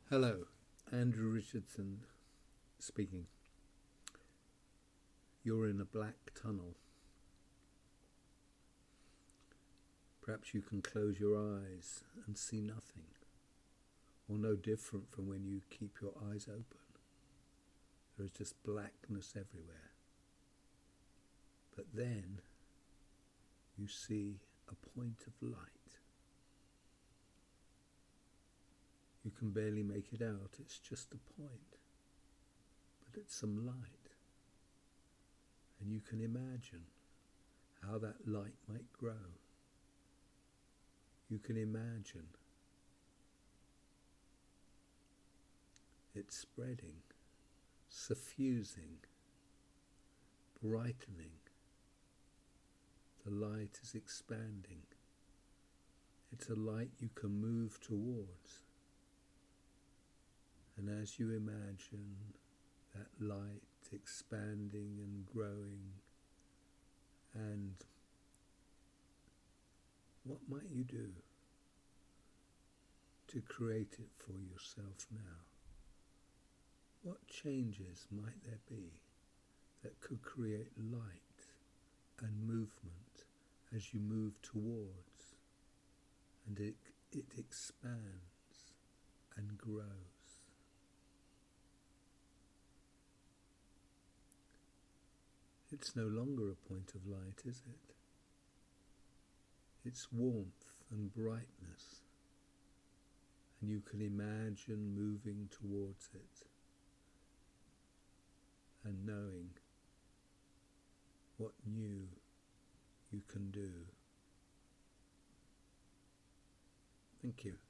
Hello, Andrew Richardson speaking. You're in a black tunnel. Perhaps you can close your eyes and see nothing, or no different from when you keep your eyes open. There is just blackness everywhere. But then you see a point of light. You can barely make it out, it's just a point, but it's some light. And you can imagine how that light might grow. You can imagine it spreading, suffusing, brightening. The light is expanding. It's a light you can move towards. And as you imagine that light expanding and growing, and what might you do to create it for yourself now? What changes might there be that could create light and movement as you move towards, and it expands and grows? It's no longer a point of light, is it? It's warmth and brightness, and you can imagine moving towards it and knowing what new you can do. Thank you.